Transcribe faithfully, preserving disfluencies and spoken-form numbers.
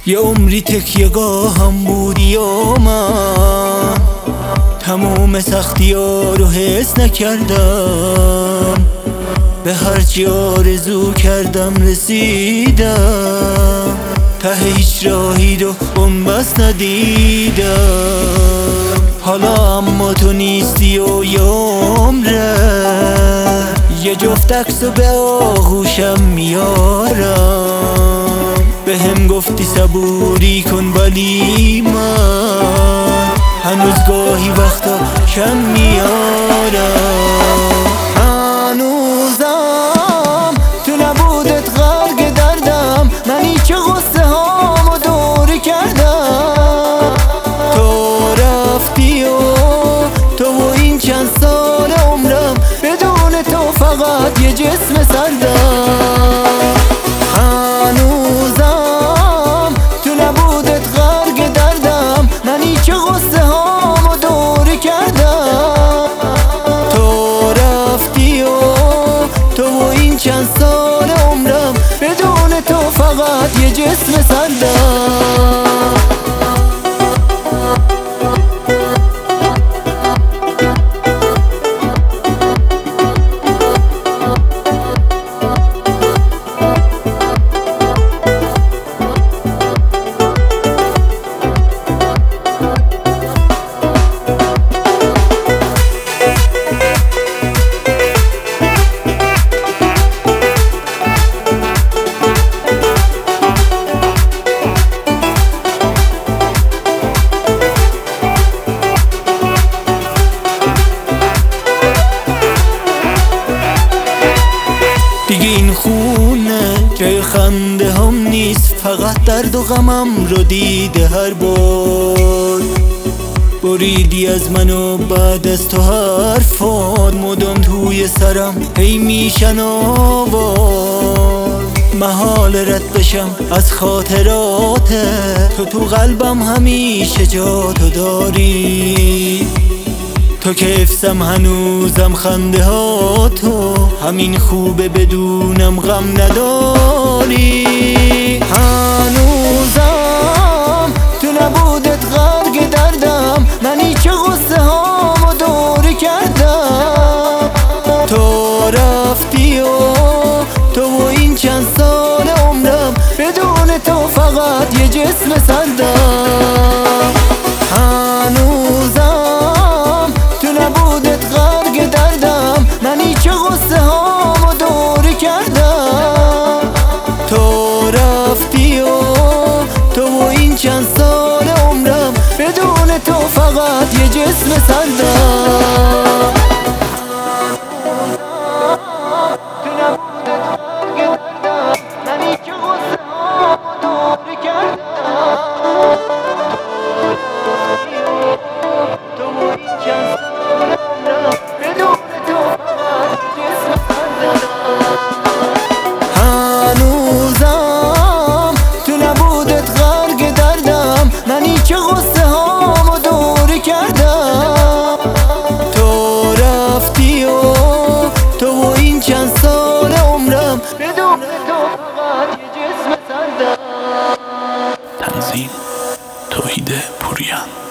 یه عمری تکیه گاهم بودی و من تموم سختی ها رو حس نکردم، به هرچی آرزو کردم رسیدم، ته هیچ راهی رو بنبست ندیدم. حالا اما تو نیستی و یه عمره یه جفت عکس و به آغوشم میارم. به هم گفتی صبوری کن ولی من هنوز گاهی وقتا کم میارم. هنوزم تو نبودت غرق دردم، منی که غصه هامو دوری کردم. تو رفتی و تو و این چند سال عمرم بدون تو فقط یه جسم سردم. هنوزم تو نبودت غرق دردم، منی که غصه هامو دوری کردم. تو رفتی و تو و این چند سال عمرم بدون تو فقط یه جسم سردم. دیگه این خونه جای خنده هم نیست، فقط درد و غمم رو دیده هر بار. بریدی از من و بعد از تو حرفات مدام توی سرم هی میشن آوار. محال رد بشم از خاطرات تو، تو قلبم همیشه جا تو داری. تو که حفظم هنوزم خنده ها تو، همین خوبه بدونم غم نداری. هنوزم تو نبودت غرق دردم، منی که غصه هامو دوری کردم. تو رفتی و تو و این چند سال عمرم بدون تو فقط یه جسم سردم. هنوزم تو نبودت غرق دردم، منی که غصه هامو دوری کردم. تو رفتی و تو و این چند سال عمرم بدون تو فقط یه جسم سردم. تو نبودت غرق دردم، منی که غصه هامو دوری کردم. هنوزم تو نبودت غرق دردم، منی که غصه هامو دوری کردم. تو رفتی و تو و این چند سال عمرم بدون تو فقط یه جسم سردم. تنظیم توحید پوریان.